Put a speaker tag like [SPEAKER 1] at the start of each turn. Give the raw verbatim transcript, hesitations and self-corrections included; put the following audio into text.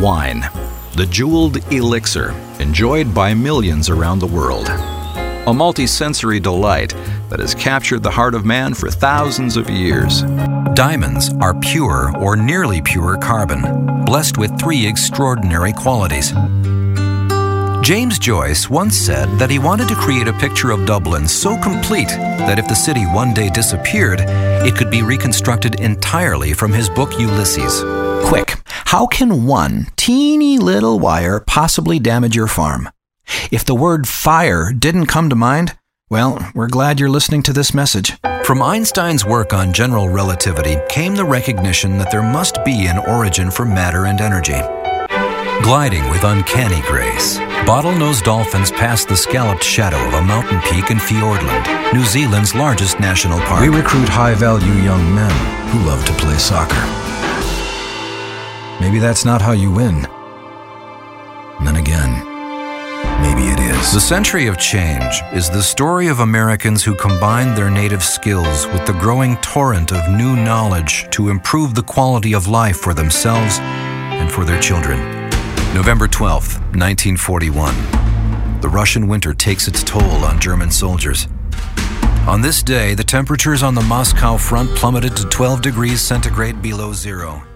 [SPEAKER 1] Wine, the jeweled elixir enjoyed by millions around the world. A multi-sensory delight that has captured the heart of man for thousands of years.
[SPEAKER 2] Diamonds are pure or nearly pure carbon, blessed with three extraordinary qualities. James Joyce once said that he wanted to create a picture of Dublin so complete that if the city one day disappeared, it could be reconstructed entirely from his book Ulysses.
[SPEAKER 3] Quick, how can one teeny little wire possibly damage your farm? If the word fire didn't come to mind, well, we're glad you're listening to this message.
[SPEAKER 2] From Einstein's work on general relativity came the recognition that there must be an origin for matter and energy. Gliding with uncanny grace, bottlenose dolphins pass the scalloped shadow of a mountain peak in Fiordland, New Zealand's largest national park.
[SPEAKER 3] We recruit high-value young men who love to play soccer. Maybe that's not how you win. And then again, maybe it is.
[SPEAKER 2] The Century of Change is the story of Americans who combined their native skills with the growing torrent of new knowledge to improve the quality of life for themselves and for their children. November twelfth, nineteen forty-one. The Russian winter takes its toll on German soldiers. On this day, the temperatures on the Moscow front plummeted to twelve degrees centigrade below zero.